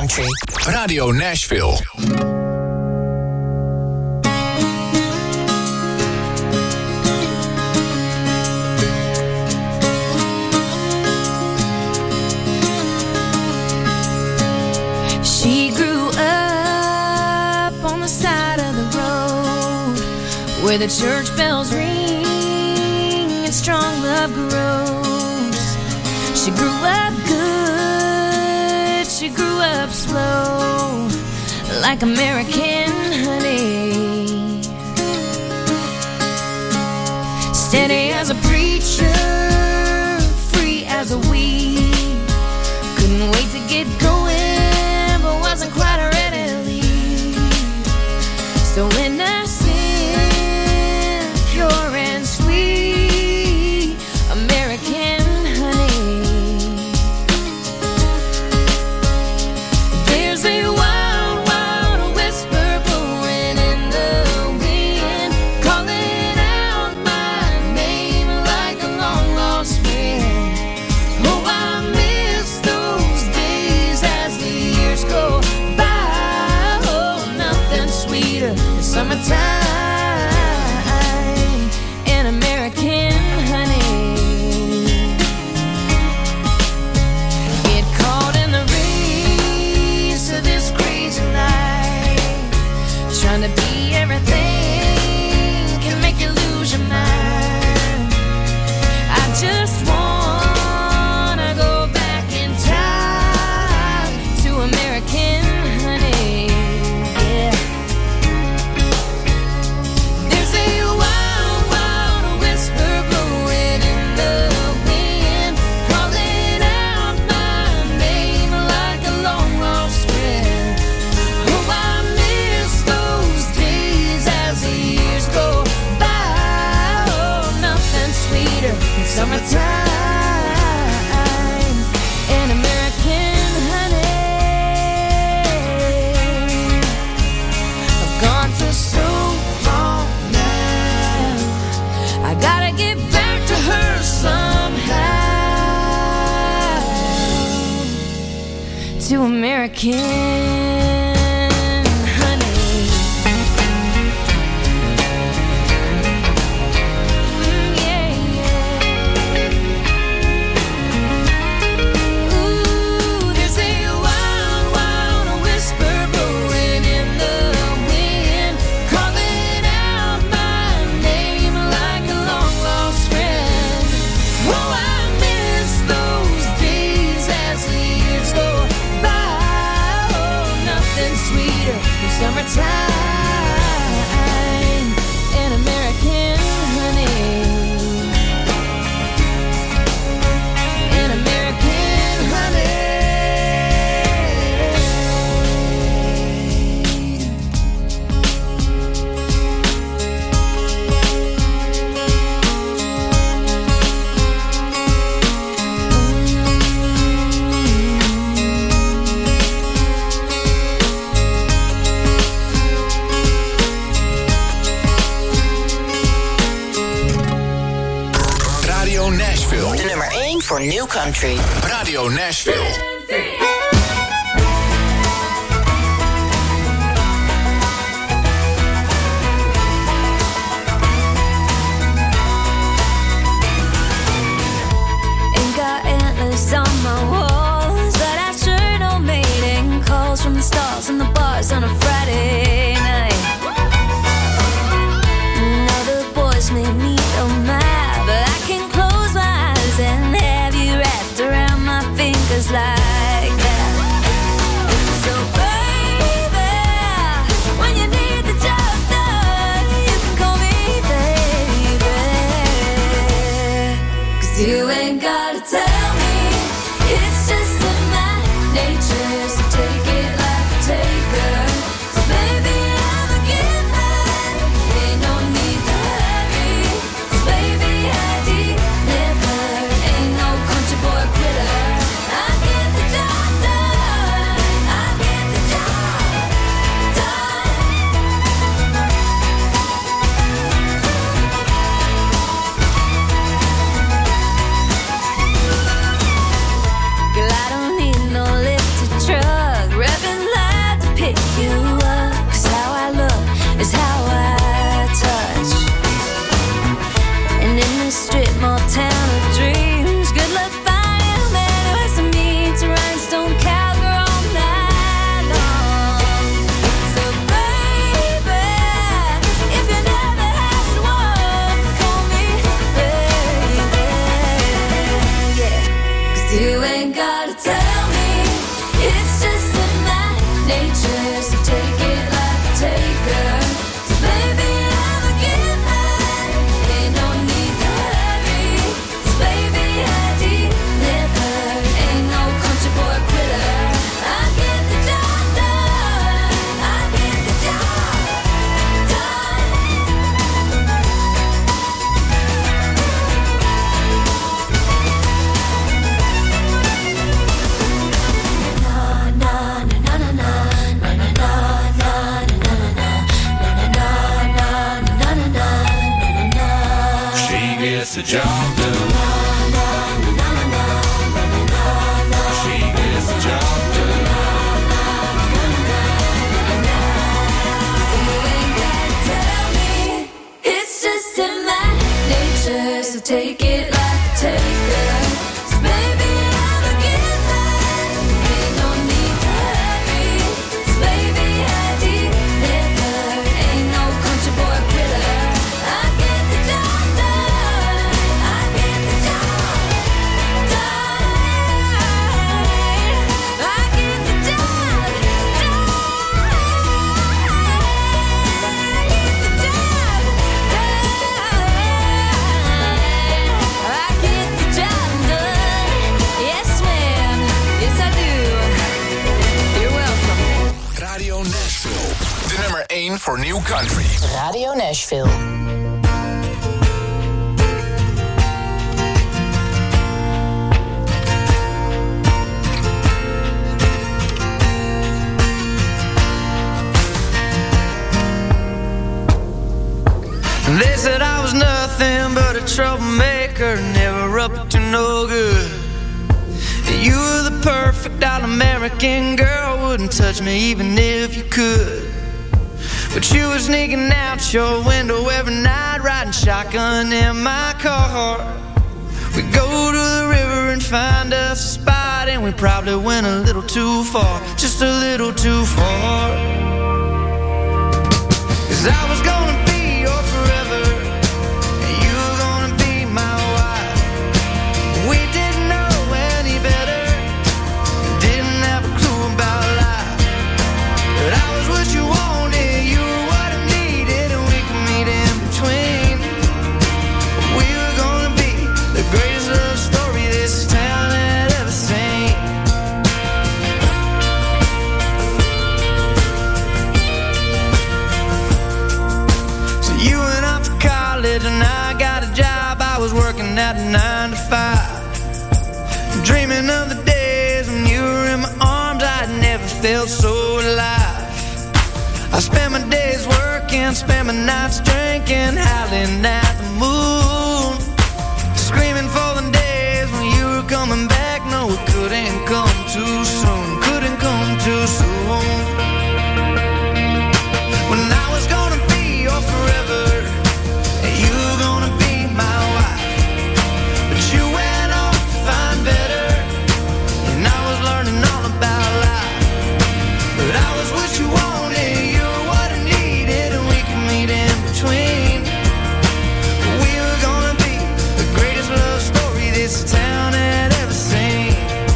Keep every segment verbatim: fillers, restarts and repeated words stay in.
Country. Radio Nashville. She grew up on the side of the road where the church bells ring and strong love grows. She grew up good, she grew up slow, like American honey. Steady as a preacher, free as a weed. Couldn't wait to get going, but wasn't quite ready to leave. So innocent, pure and sweet, American honey. There's a wild, wild whisper blowing in the wind, calling out my name like a long lost friend. Oh, I miss those days as the years go by. Oh, nothing sweeter than summertime and American honey. Get caught in the race of this crazy life, trying to be everything can make you lose your mind. I just wanna go back in time to American honey. Yeah. There's a wild, wild whisper blowing in the wind, calling out my name like a long lost friend. Oh, I miss those days as the years go by. Oh, nothing sweeter than summertime and American honey. I've gone for so long now, I gotta get back to her somehow, to American honey. Mm, yeah, yeah. Ooh, there's a wild, wild whisper blowing in the wind, calling out my name like a long lost friend. Oh, I miss those days as the years go by. Oh, nothing sweeter than summertime and American honey. And American honey. Radio Nashville. De nummer één voor New Country. Radio Nashville. Ain't got antlers on my walls, but I sure know mating calls from the stars and the bars on a Friday night. Now the boys may meet on my, but I can close my eyes and have you wrapped around my fingers like that. So baby, when you need the job done, you can call me baby. 'Cause you ain't gotta tell me, it's just in my nature, so take it like a taker. 'Cause baby, I'm a giver, ain't no need to hurry. 'Cause baby, I deliver, ain't no country boy quitter. I get the job done, I get the job done. gets the job done. She gets the job done. So you ain't gotta tell me, it's just in my nature. So take it like a taker. 'Cause baby, I'm a giver. Ain't no need to hurry. 'Cause baby, I deliver. Ain't no country boy quitter. I get the job done. I get the job done. I get the job done. I get the job done. I get the job done. Yes, ma'am. Yes, I do. You're welcome. Radio Nashville. De nummer één voor New Country. Radio Nashville. They said I was nothing but a troublemaker, never up to no good. You were the perfect all-American girl, wouldn't touch me even if you could. But you were sneaking out your window every night, riding shotgun in my car. We go to the river and find us a spot, and we probably went a little too far, just a little too far. 'Cause I was gonna be your forever, and you were gonna be my wife. We didn't know any better, didn't have a clue about life. But I was what you wanted, you were what I needed, and we could meet in between. We were gonna be the greatest love story this town had ever seen. So you went off to college and I got a job. I was working at nine to five, dreaming of the days when you were in my arms. I'd never felt so alive. I spent my days working, spent my nights drinking, howling at the moon, screaming for the days when you were coming back. No, it couldn't come too soon, couldn't come too soon. When I was gonna be your forever, and you were gonna be my wife. But you went off to find better, and I was learning all about life. But I was what you wanted, you were what I needed, and we could meet in between. We were gonna be the greatest love story this town had ever seen.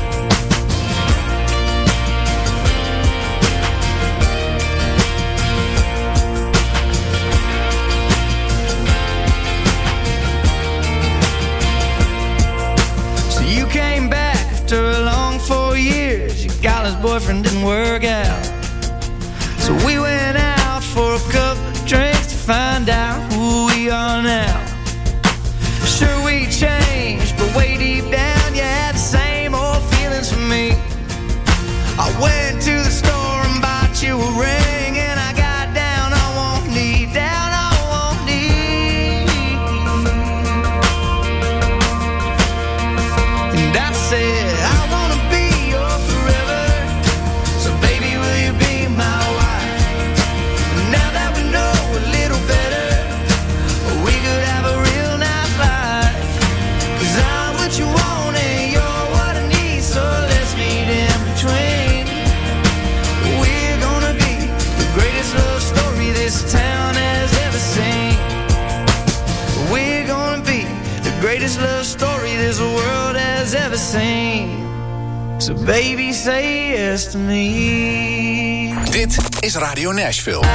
So you came back after a long four years. Your college boyfriend didn't work out, so we went out for a couple of drinks to find out who we are now. Sure, we changed, but way deep down you had the same old feelings for me. I went to the store and bought you a ring, and I got down on one knee, down on one knee. And I said, I wanna be your forever, so baby, will you be my wife? Now that we know a little better, we could have a real nice life. 'Cause I'm what you want and you're what I need, so let's meet in between. We're gonna be the greatest love story this town has ever seen. We're gonna be the greatest love story this world has ever seen. So baby, say yes to me. Dit is Radio Nashville.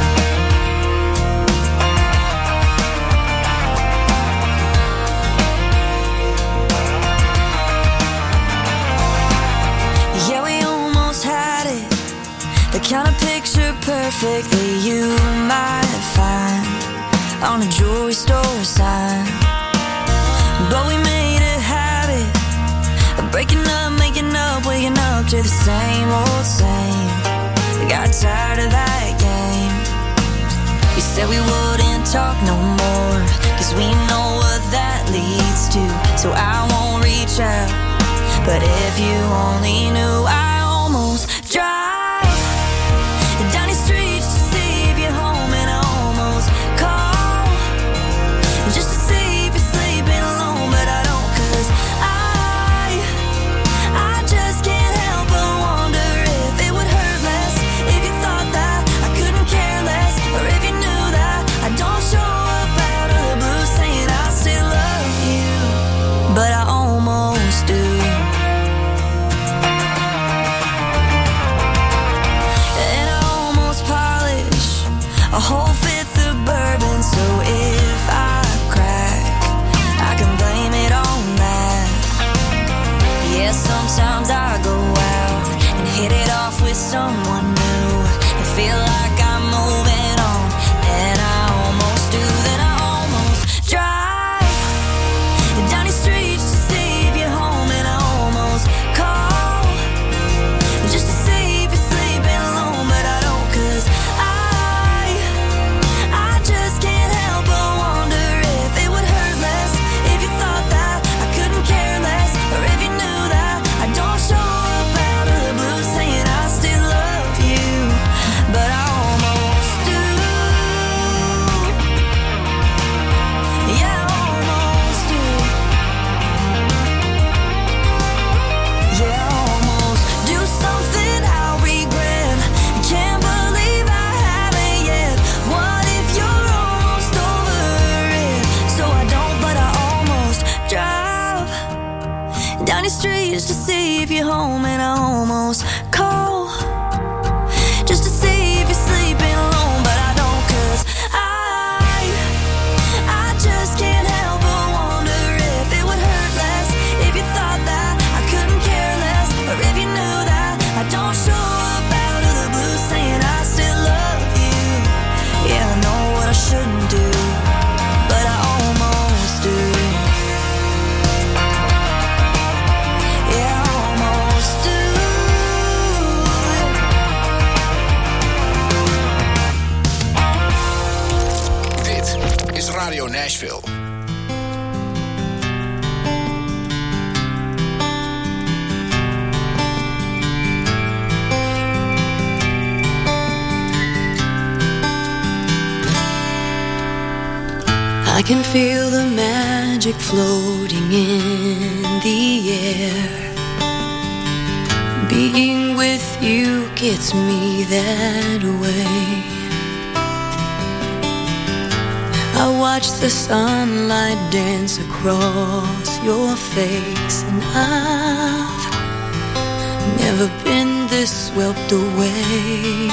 Yeah, we almost had it. The kind of picture perfect that you might find on a jewelry store sign. But we made a habit of breaking up, making up, waking up to the same old same. We got tired of that game. We said we wouldn't talk no more, 'cause we know what that But if you only knew, I almost drive down these streets to see if you're home, and I almost call just to see if you're sleeping alone, but I don't, 'cause I, I just can't help but wonder if it would hurt less if you thought that I couldn't care less, or if you knew that I don't show up out of the blue saying I still love you, but I almost do. And I almost polish a whole fifth of bourbon, so if I crack, I can blame it on that. Yeah, sometimes I go out and hit it off with someone new and feel like I'm moving on, and I almost do. Then I almost drive down these streets to see if you're home, and I almost call just to see if you're sleeping alone, but I don't, 'cause I, I just can't help but wonder if it would hurt less if you thought that I couldn't care less, or if you knew that I don't show up out of the blue saying I still love you, but I almost do. Yeah, I almost do. Yeah, I almost do something I'll regret. Can't believe I haven't yet. What if you're almost over it? So I don't, but I almost drive down the streets to see if you're home, and I almost call just to see if you're sleeping alone, but I don't, 'cause I, I just can't help but wonder if it would hurt less if you thought that I couldn't care less, or if you knew that I don't show up out of the blue saying I still love you. Yeah, I know what I shouldn't do, but I almost do. Yeah, I almost do. Dit is Radio Nashville. I can feel the magic floating in the air. Being with you gets me that way. I watch the sunlight dance across your face, and I've never been this swept away.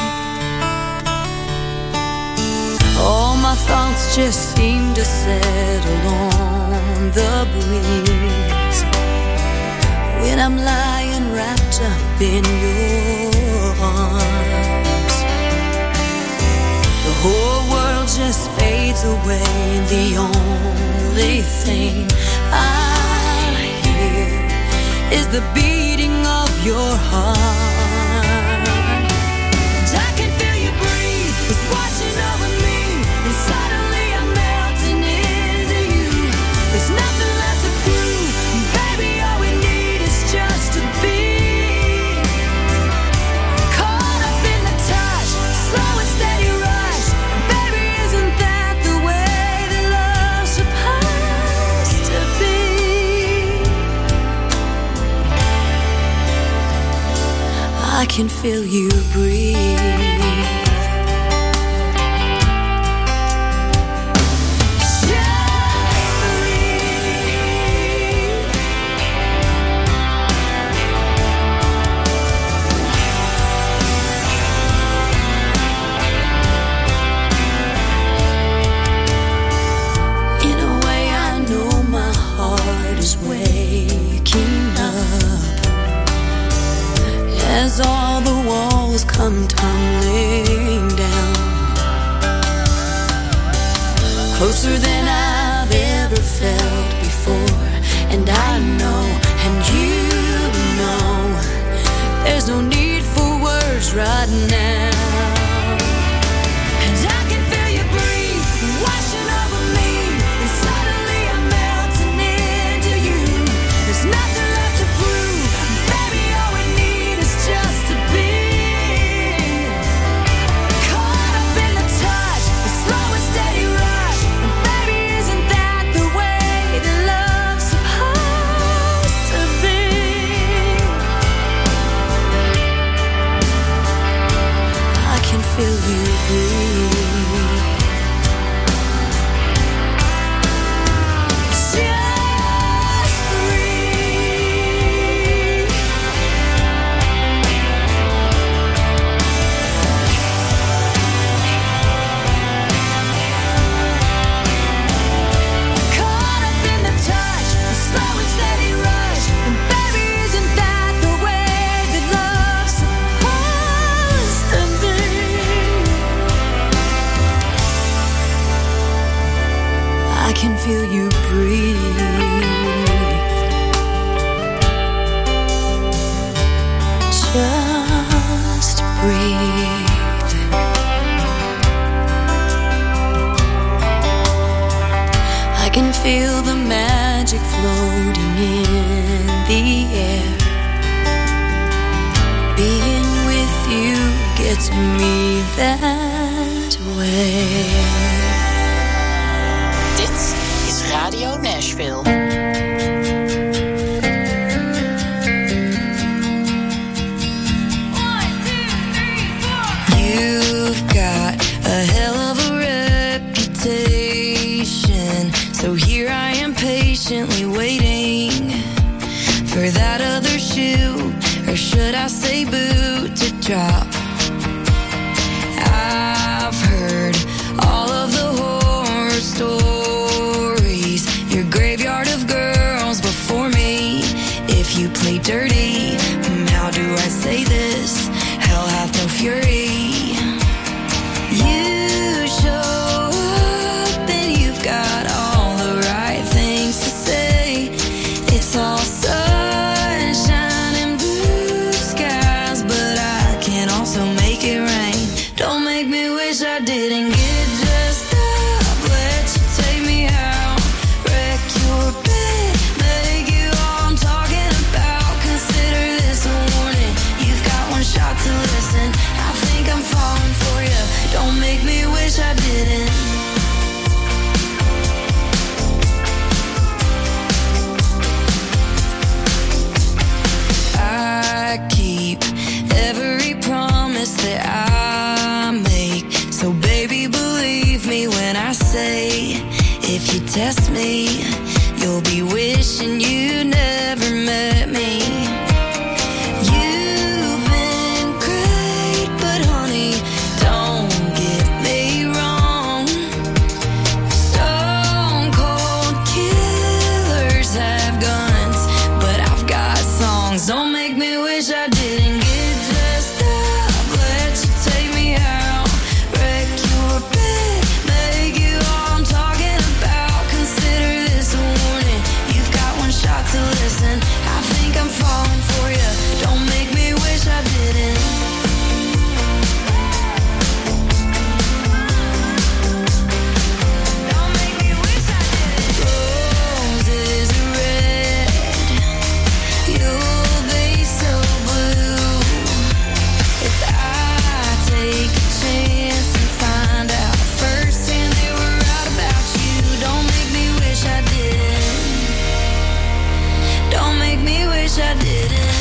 All my thoughts just seem to settle on the breeze when I'm lying wrapped up in your arms. The whole world just fades away, and the only thing I hear is the beating of your heart. And I can feel you breathe, it's washing over me, and suddenly I'm melting into you. There's nothing left to prove, baby, all we need is just to be caught up in the touch, slow and steady rush. Baby, isn't that the way that love's supposed to be? I can feel you breathe. As all the walls come tumbling feel you breathe. Just breathe. I can feel the magic floating in the air. Being with you gets me that way. Dit is Radio Nashville. A hell of a reputation, so here I am patiently waiting for that other shoe, or should I say boot, to drop. I've heard all of the horror stories, your graveyard of girls before me. If you play dirty, how do I say this? Hell hath no fury. You show up and you've got all the right things to say. It's all sunshine and blue skies, but I can also make it rain. Don't make me wish I didn't get dressed up, let you take me out, wreck your bed, make you all I'm talking about. Consider this a warning, you've got one shot to listen. I think I'm falling for you. Don't make me wish I didn't. I keep every promise that I make, so baby believe me when I say, if you test me, you'll be wishing you never met me. You've been great, but honey, don't get me wrong. Stone cold killers have guns, but I've got songs. Don't make me wish I didn't get dressed up, let you take me out, wreck your bed, make you all I'm talking about. Consider this a warning, you've got one shot to listen. I think I'm falling for you. Don't make me wish I didn't. Don't make me wish I didn't. Roses are red, you'll be so blue. If I take a chance and find out firsthand they were right about you, don't make me wish I didn't. Don't make me wish I didn't.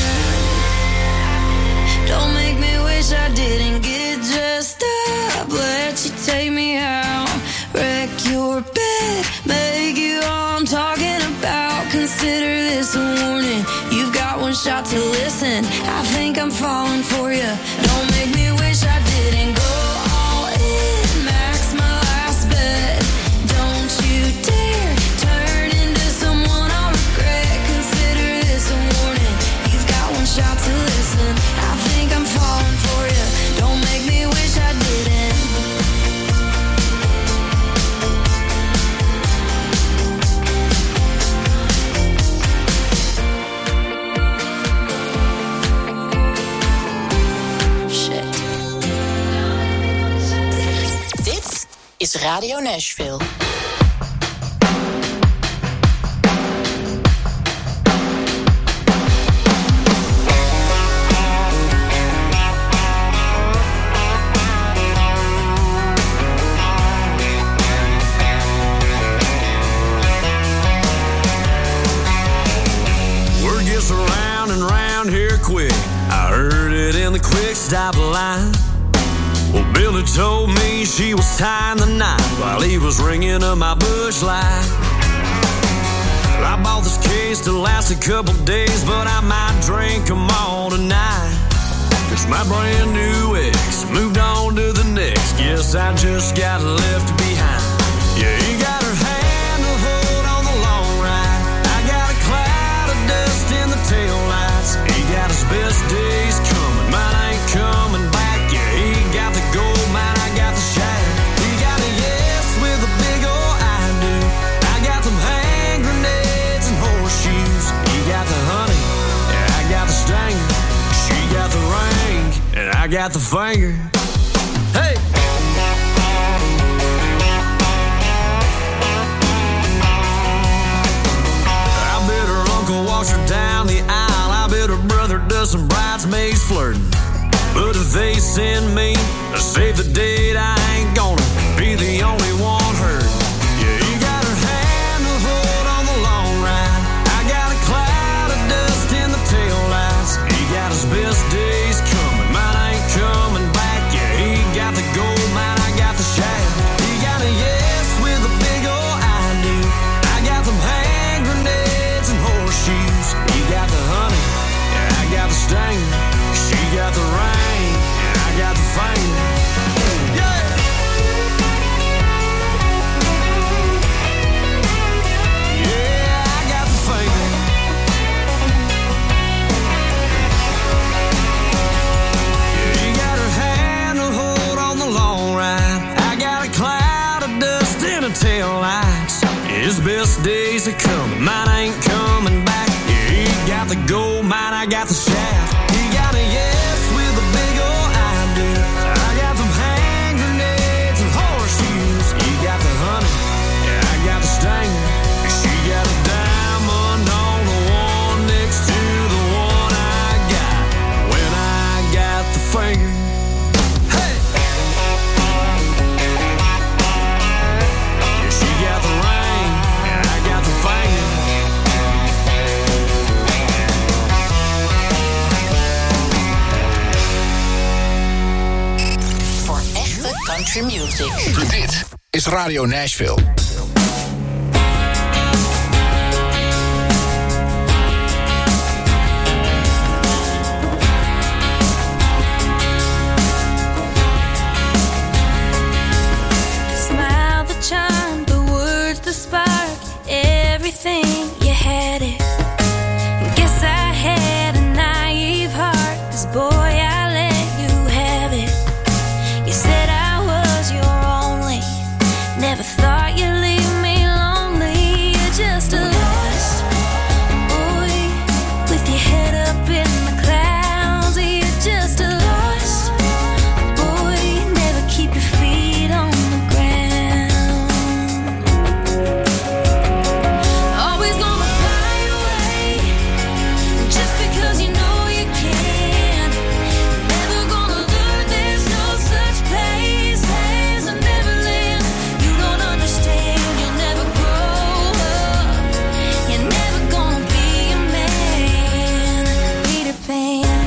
Don't make me wish I didn't get dressed up, let you take me out, wreck your bed, make you all I'm talking about. Consider this a warning, you've got one shot to listen. I think I'm falling for you. Don't make me wish I didn't go all in, max my last bet. Don't you dare turn into someone I'll regret. Consider this a warning, you've got one shot to listen. I think I'm falling for you. Don't make me wish I didn't. Shit. Dit is Radio Nashville. Word gets around and round here quick. I heard it in the quick stop line. Well, Billy told me she was tying the knot while he was ringing up my bush light. I bought this case to last a couple days, but I might drink them all tonight. Cause my brand new ex moved on to the next. Guess I just got left behind. Yeah, he got her hand to hold on the long ride. I got a cloud of dust in the taillights. He got his best days coming, mine ain't coming back. Yeah, he got the gold mine, I got the shine. He got a yes with a big ol' I do. I got got the finger. Hey! I bet her uncle walks her down the aisle. I bet her brother does some bridesmaids flirting. But if they send me to save the date, I ain't gonna be the only one hurt. Yeah, you got her hand to hold on the long ride. I got a cloud of dust in the taillights. He got his best days coming, mine ain't coming back. Yeah, he got the gold mine, I got the shaft. He got a yes with a big old I do. I got them hand grenades and horseshoes. He got the honey, yeah, I got the stinger. She got the rain, and I got the finger. Yeah! Yeah, I got the finger. Yeah, you got her hand to hold on the long ride. I got a cloud of dust in her taillights. His best days are coming, mine ain't coming back. Yeah, he got the gold mine, I got the shaft. He got a yes with a big old I do. I got them hand grenades and horseshoes. He got the honey, yeah, I got the stinger. She got a diamond on the one next to the one I got when I got the finger. Hey! Yeah, she got the ring, and I got the finger. Country music. Dit is Radio Nashville. Smile, the charm, the words, the spark, everything, you had it. Guess I had a naive heart, 'cause boy, I let you have it. You said I never thought you'd leave me lonely. You're just a lost boy with your head up in the clouds. You're just a lost boy, never keep your feet on the ground. Always gonna fly away just because you know you can. Never gonna learn there's no such place as a Neverland. You'll never grow up. You're never gonna be a man, Peter Pan.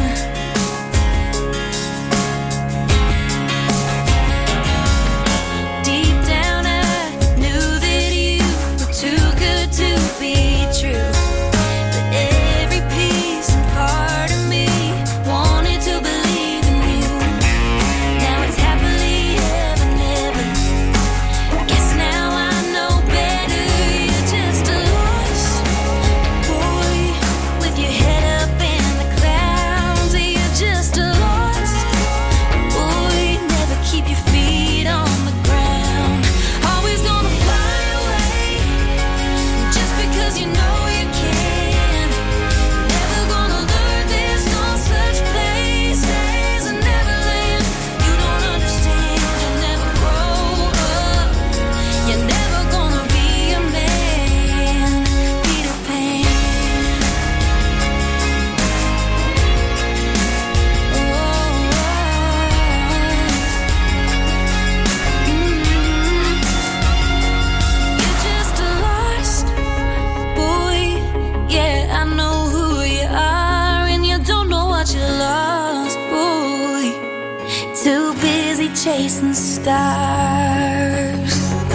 Deep down I knew that you were too good to be true. But every piece and part of me wanted to believe in you. Now it's happily ever, never. Guess now I know better. You're just a lost boy with your head up in the clouds. You're just a lost boy, never keep your feet on the ground. Always gonna fly away just because you know you can. Never gonna learn there's no such place as a Neverland. You don't understand, you'll never grow up. You're never gonna be a man, Peter Pan. Oh, mm. You're just a lost boy. Yeah, I know who you are, and you don't know what you lost, boy. Too busy chasing stars.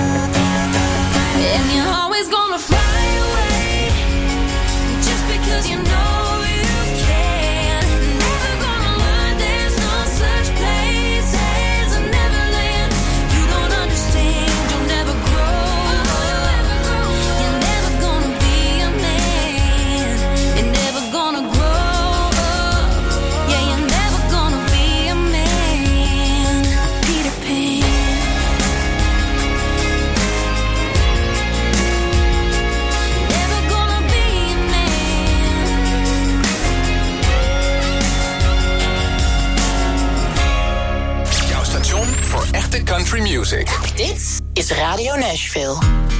And you're always gonna fly away just because you know you can. Never gonna learn there's no such place as a Neverland. You don't understand, you'll never grow up. You're never gonna be a man. You're never gonna grow up. Yeah, you're never gonna be a man, Peter Pan. Never gonna be a man. Music. Dit is Radio Nashville.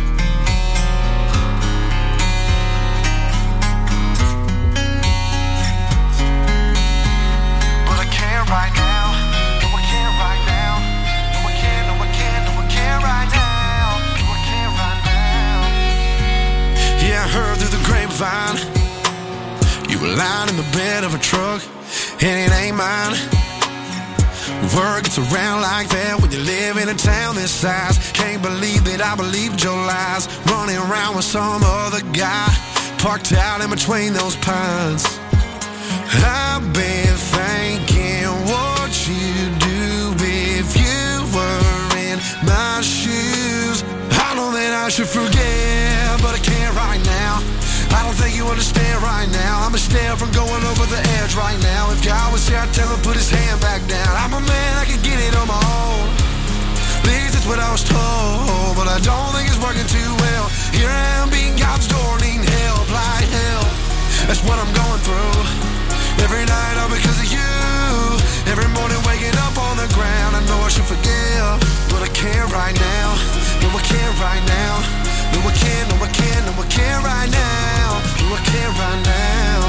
But I can't right now. No, I can't right now. No, I can't, no, I can't, no, I can't right now. No, I can't right now. Yeah, I heard through the grapevine you were lying in the bed of a truck, and it ain't mine. Word gets around like that when you live in a town this size. Can't believe that I believed your lies. Running around with some other guy parked out in between those pines. I've been thinking what you'd do if you were in my shoes. I know that I should forget, but I can't right now. I don't think you understand right now. I'm a stare from going over the edge right now. If God was here, I'd tell him put his hand back down. I'm a man, I can get it on my own. At least that's what I was told, but I don't think it's working too well. Here I am beating God's door, needing help like hell. That's what I'm going through. Every night all because of you. Every morning waking up on the ground. I know I should forgive, but I can't right now. No, I can't right now. No, I can't, no, I can't, no, I can't right now. No, I can't right now.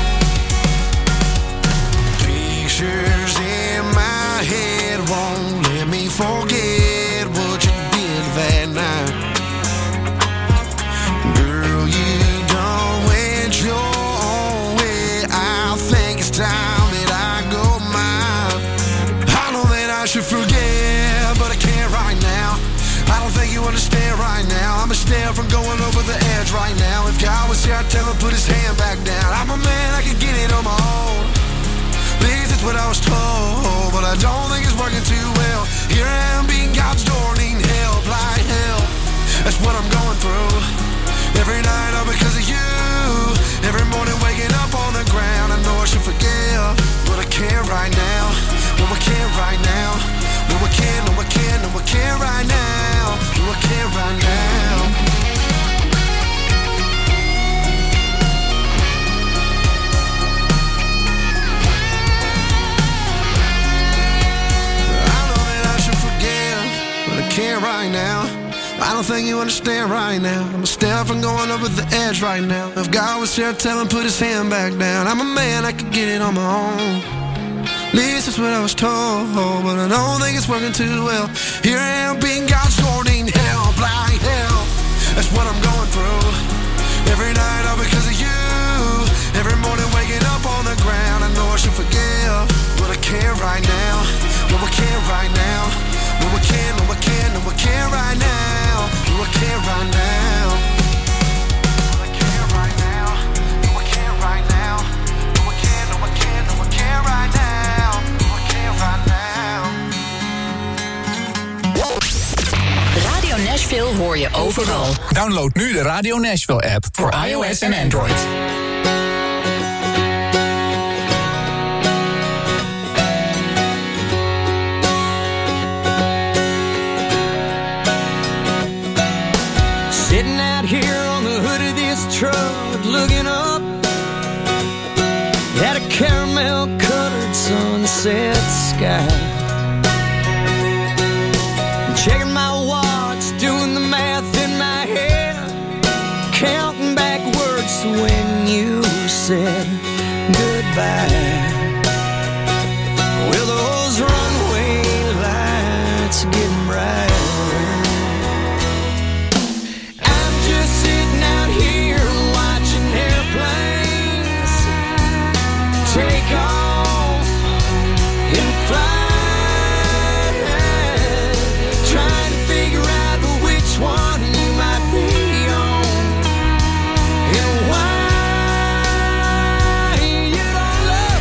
Pictures in my head won't let me forget what you did that night. Girl, you done went your own way. I think it's time that I go mine. I know that I should forget, but I can't right now. I don't think you understand right now. I'm a stare from going over the edge right now. If God was here, I'd tell him put his hand back down. I'm a man, I can get it on my own. At least that's what I was told, but I don't think it's working too well. Here I am beating God's door, needing help like hell. That's what I'm going through. Every night all because of you. Every morning waking up on the ground. I know I should forgive, but I can't right now. No, I can't right now. No, I can't, no, I can't, no, I can't right now. No, I can't right now. I know that I should forgive, but I can't right now. I don't think you understand right now. I'm a step from going over the edge right now. If God was here, tell him put his hand back down. I'm a man, I could get it on my own. At least that's what I was told, but I don't think it's working too well. Here I am being God's door, needing help like hell. That's what I'm going through. Every night all because of you. Every morning waking up on the ground. I know I should forgive, but I can't right now. No, I can't right now. No, I can't, no, I can't, no, I can't right now. No, I can't right now. No, I can't right now. No, I can't right now. No, I can't, no, I can't, no, I can't right now. Radio Nashville hoor je overal. Download nu de Radio Nashville app voor iOS en Android. Sitting out here on the hood of this truck, looking up at a caramel-colored sunset sky. Checking my watch, doing the math in my head, counting backwards to when you said goodbye. Well, those runway lights are getting brighter. I'm just sitting out here watching airplanes take off and fly. One you might be on, and why you don't love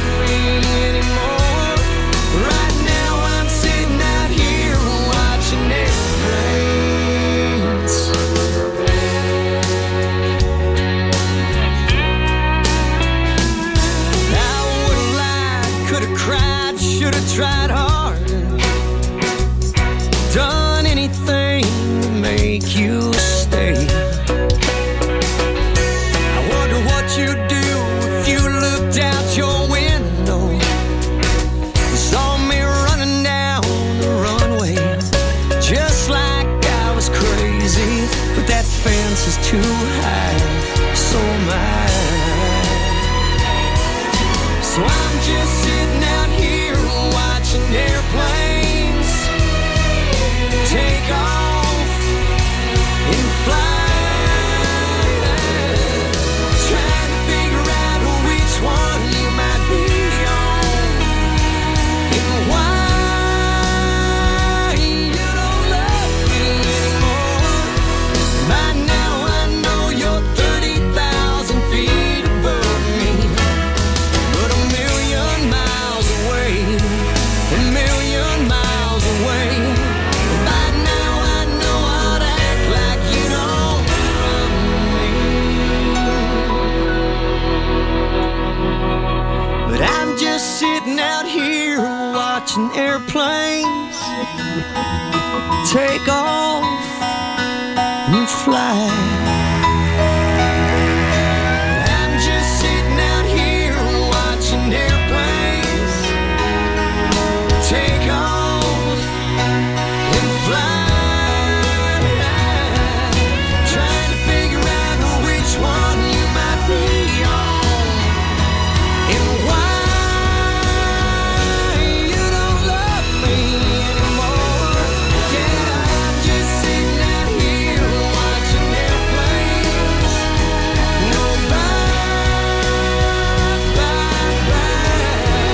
watching airplanes take off and fly. I'm just sitting out here watching airplanes take off and fly. Trying to figure out which one you might be on and why you don't love me anymore. Yeah, I'm just sitting out here watching airplanes go by, by, by.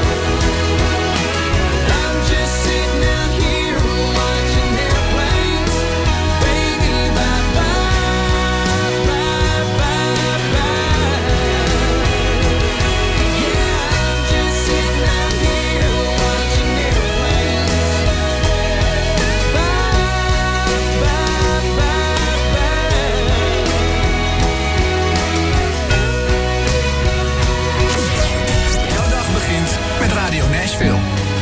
I'm just sitting out here watching airplanes, baby, bye, bye, bye, bye, bye. Yeah, I'm just sitting out here watching airplanes, bye, bye, bye, bye. Jouw dag begint met Radio Nashville.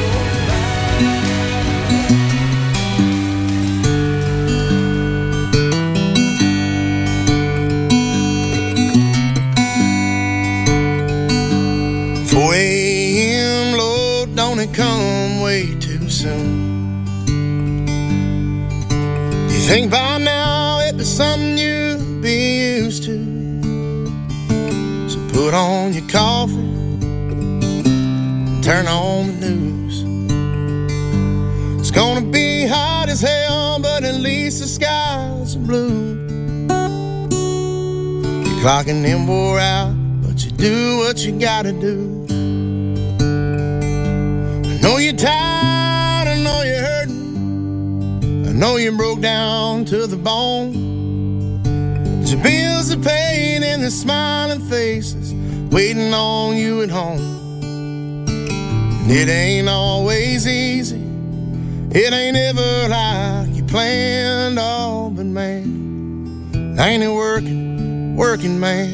four a.m. Lord, don't it come way too soon? You think by now it'd be something you'd be used to. So put on your coffee and turn on the news. It's gonna be hot as hell, but at least the skies are blue. You're clocking in wore out, but you do what you gotta do. I know you're tired, I know you're hurting, I know you broke down to the bone. But your bills are paid and the smiling faces waiting on you at home. And it ain't always easy, it ain't ever like you planned, oh, but man, ain't it working, working, man?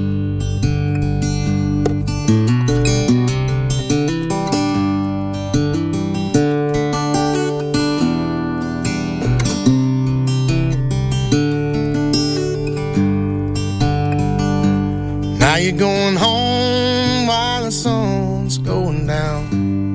Now you're going home while the sun's going down.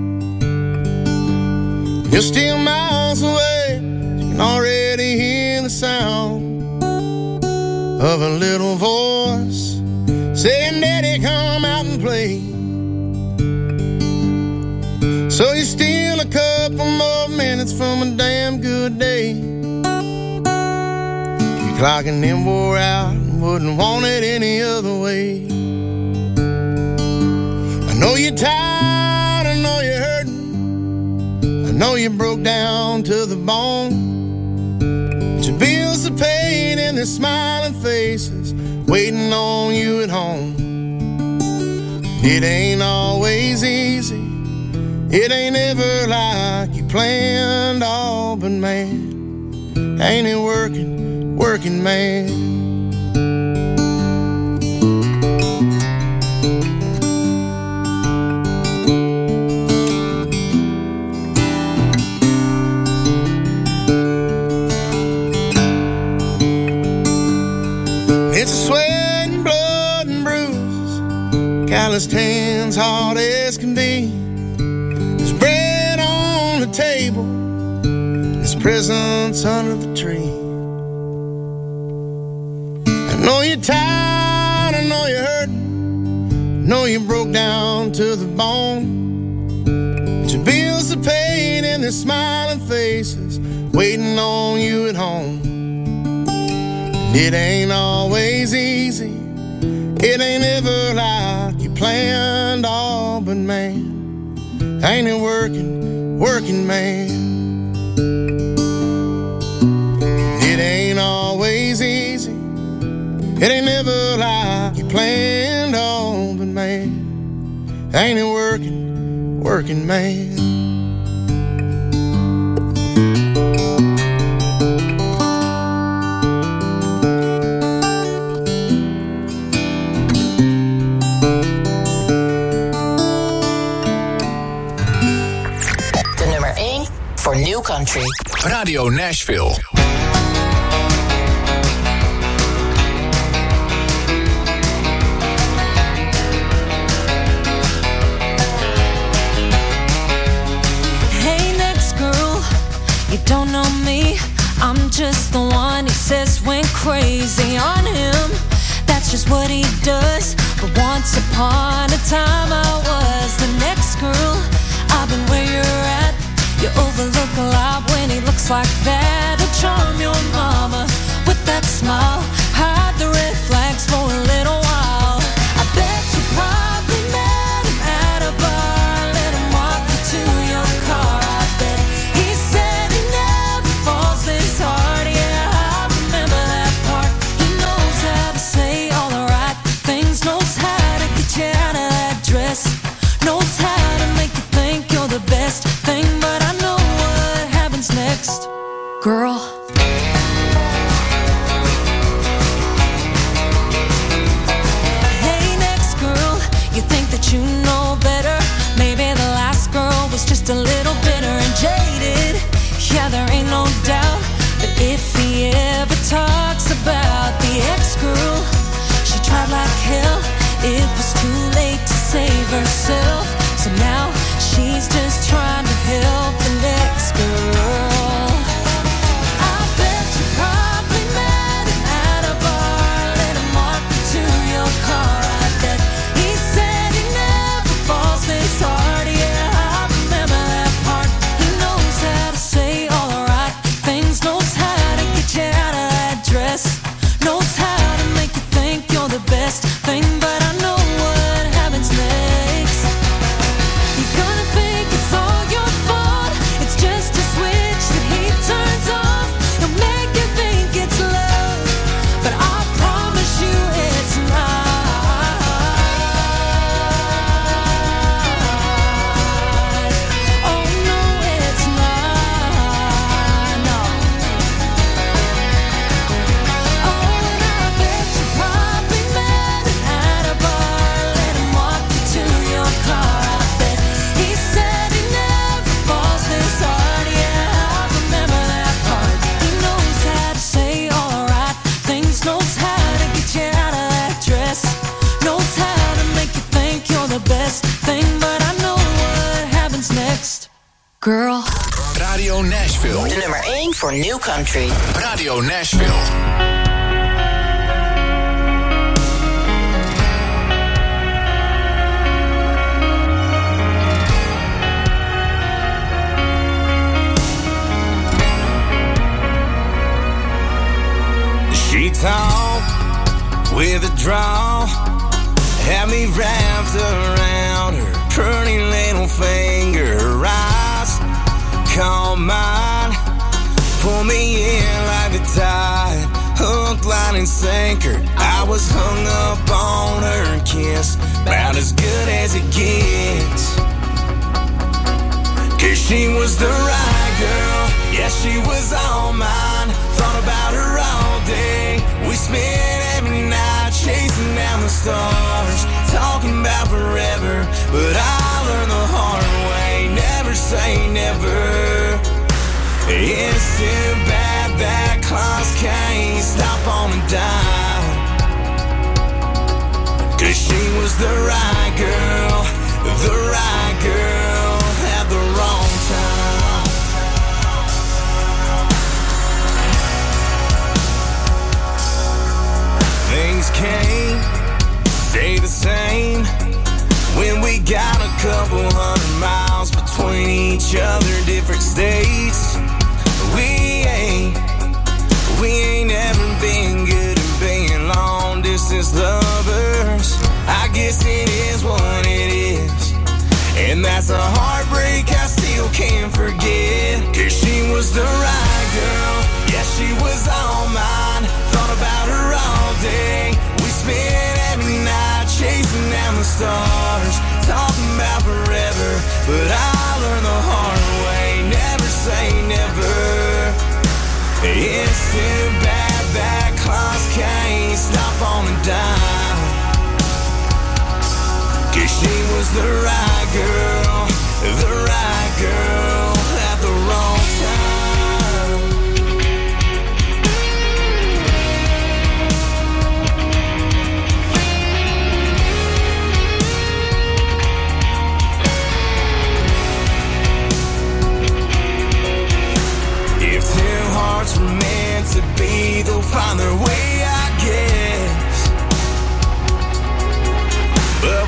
You're still miles away, you can already hear the sound of a little voice saying, Daddy, come out and play. So you're still a couple more minutes from a damn good day. You're clocking in wore out and wouldn't want it any other way. I know you're tired, I know you're hurting, I know you broke down to the bone. But your bills are paid and there's smiling faces waiting on you at home. It ain't always easy, it ain't ever like you planned, oh, but man, ain't it working, working, man? It's a sweat and blood and bruises, calloused hands, hard as can be. There's bread on the table, there's presents under the tree. I know you're tired, I know you're hurting, I know you broke down to the bone. But your bills are paid and there's smiling faces waiting on you at home. It ain't always easy, it ain't ever like you planned, oh, but man, ain't it working, working, man? It ain't always easy, it ain't ever like you planned, oh, but man, ain't it working, working, man? Country. Radio Nashville. Hey, next girl, you don't know me. I'm just the one he says went crazy on him. That's just what he does. But once upon a time I was the next girl. I've been where you're at. You overlook a lot when he looks like that. He'll charm your mama with that smile. Hide the red flags for a little while. I bet you probably met him at a bar. Let him walk you to your car. I bet he said he never falls this hard. Yeah, I remember that part. He knows how to say all the right things. Knows how to get you out of that dress. Knows how to make you think you're the best thing. But I know what happens next, girl. Hey, next girl, you think that you know better. Maybe the last girl was just a little bitter and jaded. Yeah, there ain't no doubt. But if he ever talks about the ex-girl, she tried like hell. It was too late to save herself. So now she's just trying to help the next girl. I bet you probably met him at a bar. Let him walk you to your car. I bet he said he never falls this hard. Yeah, I remember that part. He knows how to say all the right things. Knows how to get you out of that dress. Knows how to make you think you're the best thing. But I know what happens next. You're gonna think it's all your fault. It's just a switch that he turns off. He'll make you think it's love, but I promise you it's not. Oh no, it's not. No. Oh, and I bet you probably met him at a bar. Let him walk you to your car. I bet he said he never falls this hard. Yeah, I remember that part. He knows how to say all the right things. Knows how to get you out of that dress. Knows how to make you think you're the best thing. But I know what happens next, girl. Radio Nashville. De nummer één voor New Country. Radio Nashville. She talked with a draw, had me wrapped around her pretty little finger. Her eyes caught mine, pull me in like the tide, hook, line, and sinker. I was hung up on her kiss, about as good as it gets. Cause she was the right girl, yeah, she was all mine. Thought about her all day, we spent every night chasing down the stars, talking about forever. But I learned the hard way, never say never. It's too bad that clocks can't stop on a dime. Cause she was the right girl, the right girl at the wrong time. Things can't stay the same when we got a couple hundred miles between each other, different states. We ain't, we ain't ever been good at being long distance lovers. I guess it is what it is, and that's a heartbreak I still can't forget. Cause she was the right girl, yeah, she was all mine. Thought about her all day, we spent every night chasing down the stars, talking about forever. But I learned the hard way, never say never. It's too bad that clocks can't stop on a dime. Cause she was the right girl, the right girl at the wrong time.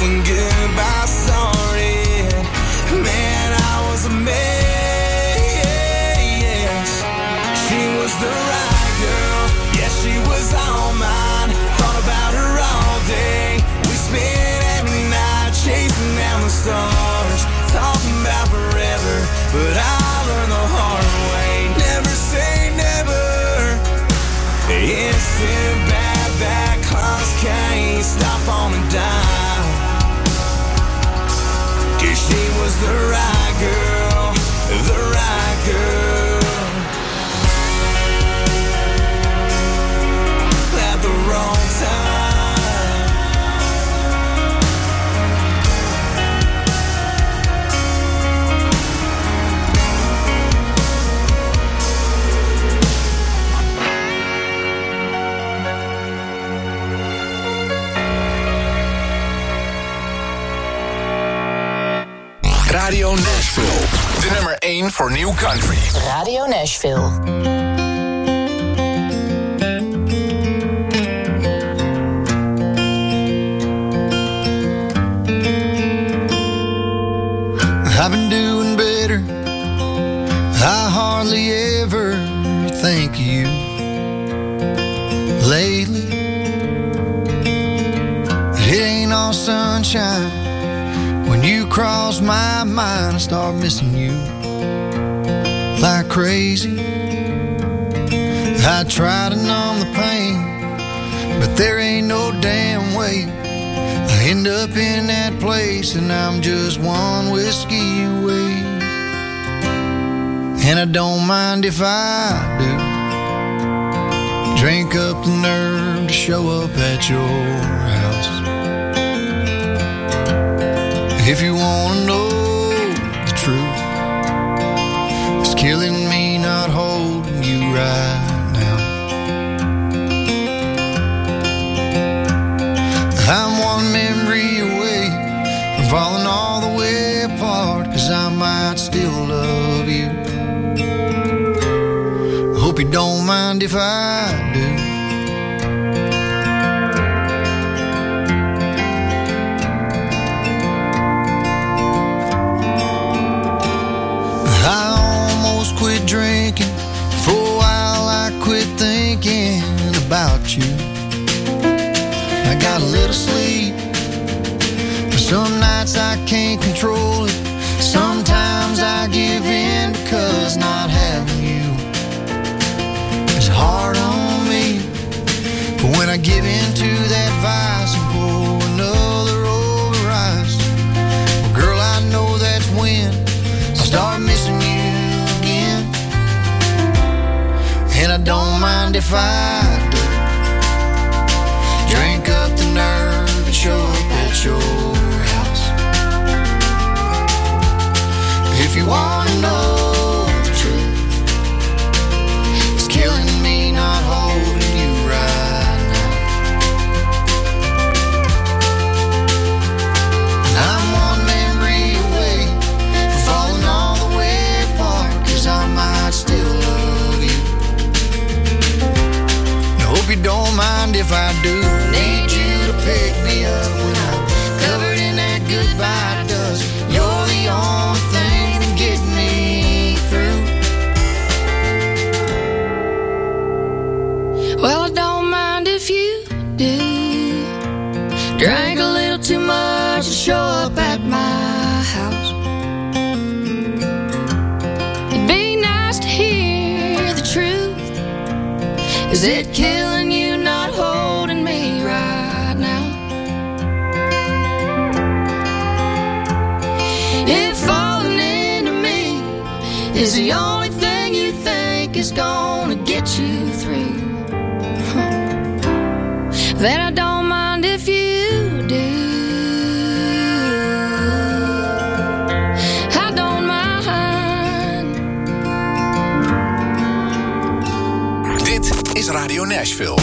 when goodbye started. Man, I was a mess. She was the right girl, yeah, she was all mine. Thought about her all day. We spent every night chasing down the stars, talking about forever, but I learned the hard way. Never say never. It's too bad that clocks can't stop on a dime. 'Cause she was the right girl, the right girl, at the wrong time. Radio Nashville, de nummer één voor New Country. Radio Nashville. I've been doing better. I hardly ever think of you lately. It ain't all sunshine. When you cross my mind, I start missing you like crazy. I try to numb the pain, but there ain't no damn way. I end up in that place and I'm just one whiskey away. And I don't mind if I do. Drink up the nerve to show up at your house. If you wanna know the truth, it's killing me not holding you right now. I'm one memory away from falling all the way apart, 'cause I might still love you. Hope you don't mind if I do. I almost quit drinking. For a while I quit thinking about you. I got a little sleep, but some nights I can't control it. Sometimes I give in because not having you is hard on me. But when I give in to that vice and pour another over ice, well, girl, I know that's when I start missing you again. And I don't mind if I do. Drink up the nerve and show up at your house. If you wanna know the truth, it's killing me not holding you right now. I'm one memory away from falling all the way apart, 'cause I might still love you. I hope you don't mind if I do. Need you to pick me up when I'm covered in that goodbye dust. You're the only thing that gets me through. Well, I don't mind if you do. Drank a little too much to show up at my house. It'd be nice to hear the truth. Is it killing you not holding me right now? If falling into me is the only thing you think is gonna get you through, then I don't mind if you do. I don't mind. Dit is Radio Nashville.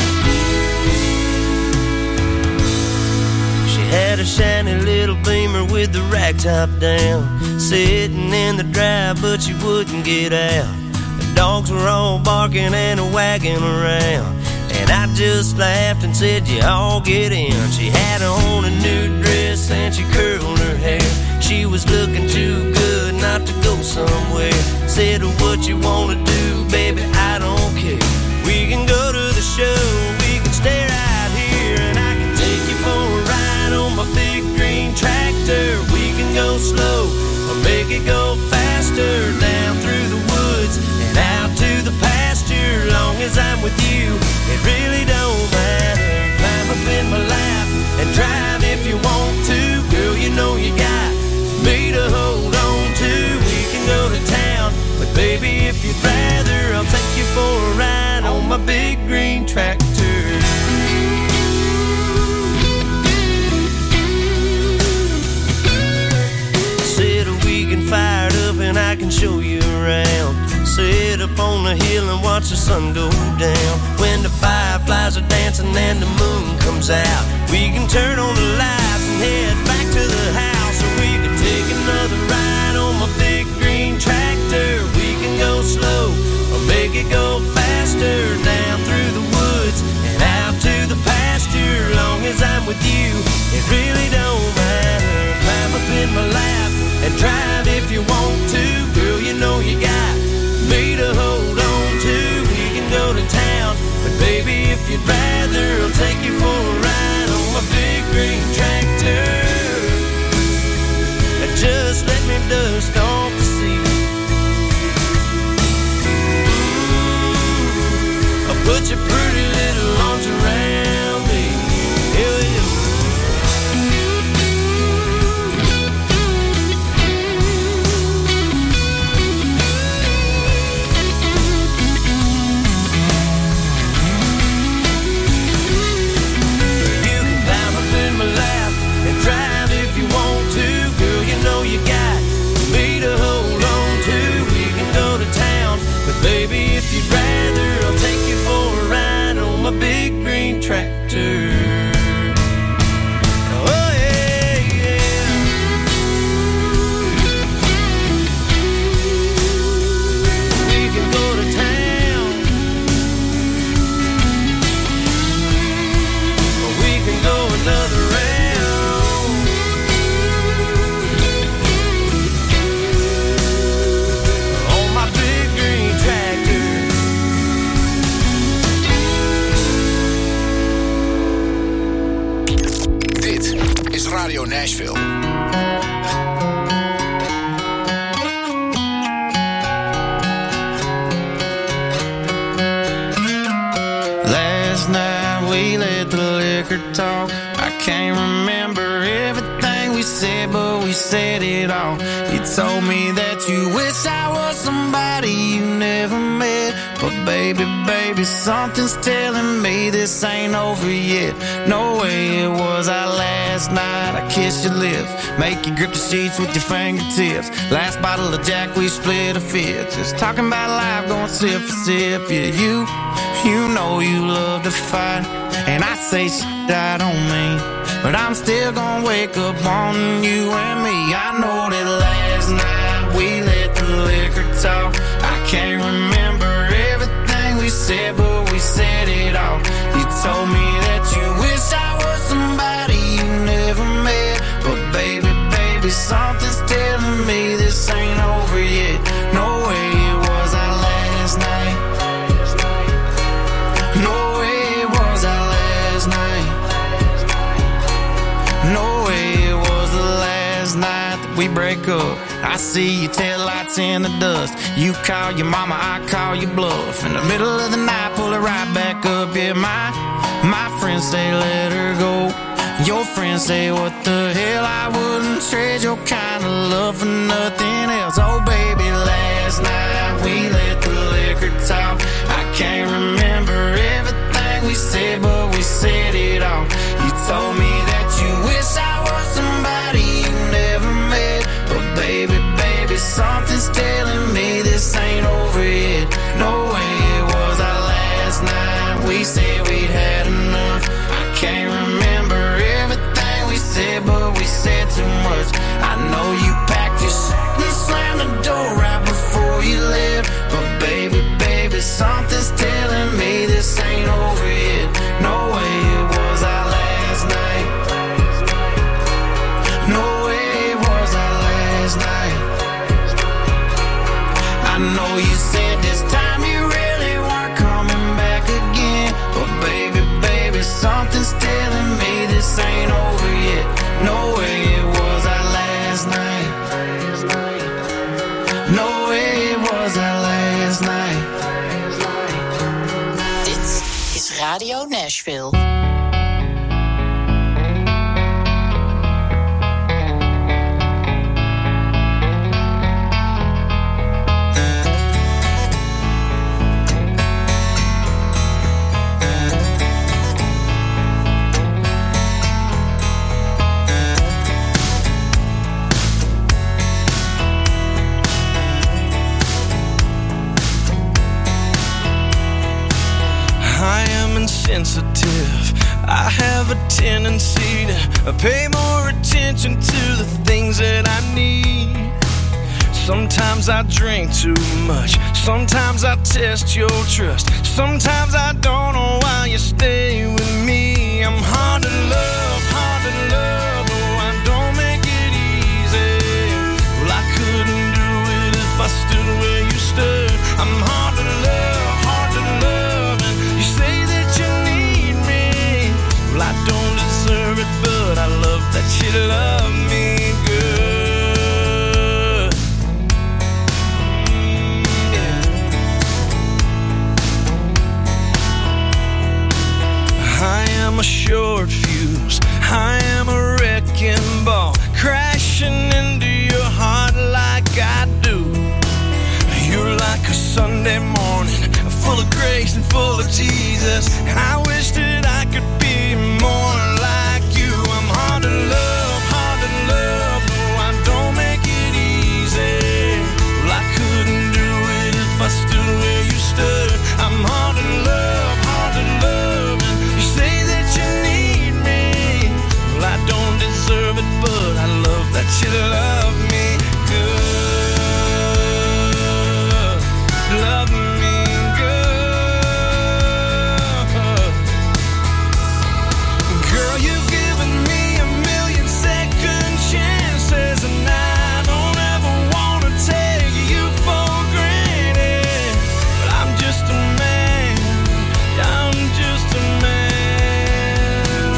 Had a shiny little Beamer with the rag top down, sitting in the drive, but she wouldn't get out. The dogs were all barking and wagging around, and I just laughed and said, you all get in. She had on a new dress and she curled her hair. She was looking too good not to go somewhere. Said, what you wanna do, baby, I don't care. We can go to the show, we can stay right here, and I can take you for a ride on my big green tractor. We can go slow or make it go faster, down through the woods and out to the pasture. Long as I'm with you, it really don't matter. Climb up in my lap and drive if you want to. Girl, you know you got me to hold on to. We can go to town, but baby, if you'd rather, I'll take you for a ride on my big green tractor. Said we can fire it up and I can show you around. Sit up on the hill and watch the sun go down. When the fireflies are dancing and the moon comes out, we can turn on the lights and head back to the house. Or we can take another ride on my big green tractor. We can go slow or make it go faster, down through the woods and out to the pasture. Long as I'm with you, it really don't matter. Climb up in my lap and drive if you want to. Girl, you know you got me to hold on to. We can go to town, but baby, if you'd rather, I'll take you for a ride on my big green tractor. Just let me dust off the seat. Ooh, I'll put your pretty little arms around me. Hell yeah. You can climb up in my lap and drive if you want to. Girl, you know you got me to hold on to. We can go to town, but baby, if you'd rather, I'll take you for a ride on my big green tractor. Oh yeah, yeah. We can go to town, or we can go another round. Radio Nashville. Last night we let the liquor talk. I can't remember everything we said, but we said it all. You told me that you wish I was somebody you never met, but baby, baby, something's telling me this ain't over yet. No way it was our last night. I kissed your lips, make you grip the sheets with your fingertips. Last bottle of Jack, we split a fifth. Just talking about life, going sip for sip. Yeah, you, you know you love to fight, and I say shit I don't mean, but I'm still gonna wake up wanting you and me. I know that last night we let the liquor talk. I can't remember everything we said, but we said it all. You told me that you wish I was somebody you never met, but baby, baby, something's telling me this ain't over yet. No way it was our last night. No way it was our last night. No way it was the last night that we break up. I see your taillights in the dust. You call your mama, I call your bluff. In the middle of the night, pull it right back up. Yeah, my, my friends say let her go. Your friends say what the hell, I wouldn't trade your kind of love for nothing else. Oh baby, last night we let the liquor talk. I can't remember everything we said, but we said it all. You told me that you wish I was somebody you never met, but baby, baby, something's telling me this ain't over yet. No way it was our last night. We said we'd had enough. I can't remember everything we said, but we said too much. I know you said this time you really weren't coming back again, but baby, baby, something's telling me this ain't over yet. No way it was our last night. No way it was our last night. Dit is Radio Nashville. Sensitive. I have a tendency to pay more attention to the things that I need. Sometimes I drink too much. Sometimes I test your trust. Sometimes I don't know why you stay with me. I'm hard to love, hard to love. Oh, I don't make it easy. Well, I couldn't do it if I stood where you stood. I'm hard to love, hard to love. And you say that you need me. Well, I don't deserve it, but I love that you love me good. Mm, yeah. I am a short fuse. I am a wrecking ball, crashing into your heart like I do. You're like a Sunday morning, full of grace and full of Jesus. And I wish that I could be more like you. I'm hard to love, hard to love. No, I don't make it easy. Well, I couldn't do it if I stood where you stood. I'm hard to love, hard to love. And you say that you need me. Well, I don't deserve it, but I love that you love me good. Love me good. Girl, you've given me a million second chances, and I don't ever want to take you for granted. But I'm just a man, I'm just a man.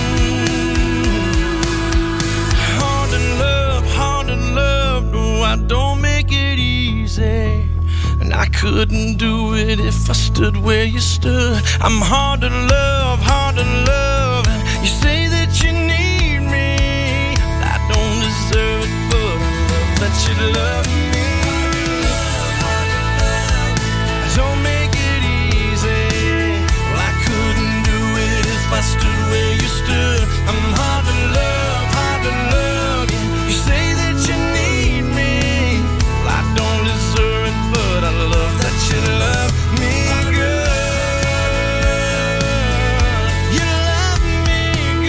Hard to love, hard to love. No, I don't make it easy. And I couldn't do it if I stood where you stood. I'm hard to love, hard to love. And you say that you need me. I don't deserve it, but I love that you love me. I don't make it easy. Well, I couldn't do it if I stood where you stood. I'm hard to love, hard to love. Yeah, you say that you need me. Well, I don't deserve it, but I love that you love me good. You love me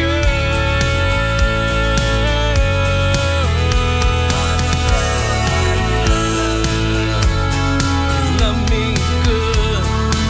good. Love me good.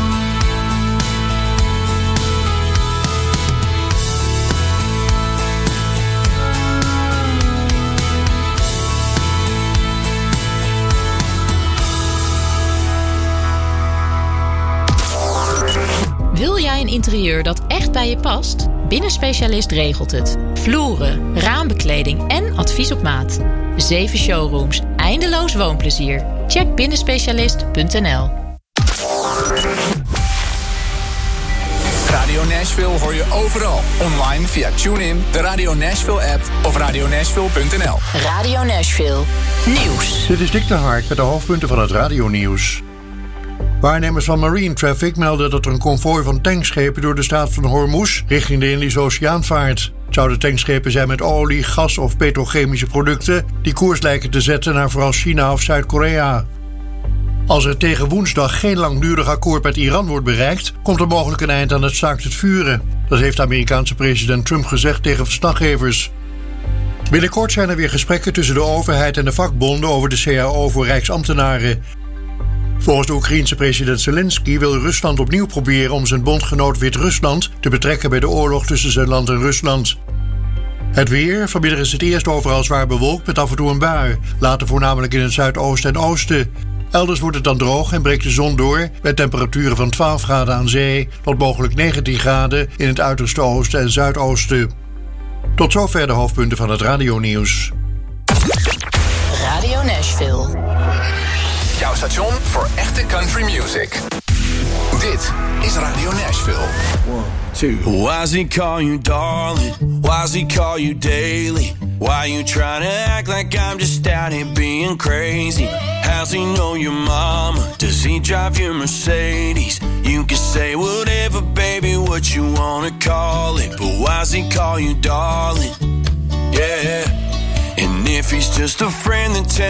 Wil jij een interieur dat echt bij je past? Binnenspecialist regelt het. Vloeren, raambekleding en advies op maat. Zeven showrooms, eindeloos woonplezier. Check binnenspecialist punt n l. Radio Nashville hoor je overal. Online via TuneIn, de Radio Nashville app of radio nashville punt n l. Radio Nashville. Nieuws. Dit is Dick de Hark met de hoofdpunten van het radionieuws. Waarnemers van Marine Traffic melden dat er een konvooi van tankschepen door de straat van Hormuz richting de Indische Oceaan vaart. Het zouden tankschepen zijn met olie, gas of petrochemische producten die koers lijken te zetten naar vooral China of Zuid-Korea. Als er tegen woensdag geen langdurig akkoord met Iran wordt bereikt, komt er mogelijk een eind aan het staakt het vuren. Dat heeft de Amerikaanse president Trump gezegd tegen verslaggevers. Binnenkort zijn er weer gesprekken tussen de overheid en de vakbonden over de C A O voor rijksambtenaren. Volgens de Oekraïense president Zelensky wil Rusland opnieuw proberen om zijn bondgenoot Wit-Rusland te betrekken bij de oorlog tussen zijn land en Rusland. Het weer. Vanmiddag is het eerst overal zwaar bewolkt met af en toe een bui. Later voornamelijk in het zuidoosten en oosten. Elders wordt het dan droog en breekt de zon door bij temperaturen van twaalf graden aan zee tot mogelijk negentien graden in het uiterste oosten en zuidoosten. Tot zover de hoofdpunten van het radionieuws. Radio Nashville. Jouw station voor echte country music. Dit is Radio Nashville. One, two. Why's he call you darling? Why's he call you daily? Why you trying to act like I'm just out here being crazy? How's he know your mama? Does he drive your Mercedes? You can say whatever, baby, what you wanna call it, but why's he call you darling? Yeah. And if he's just a friend, then tell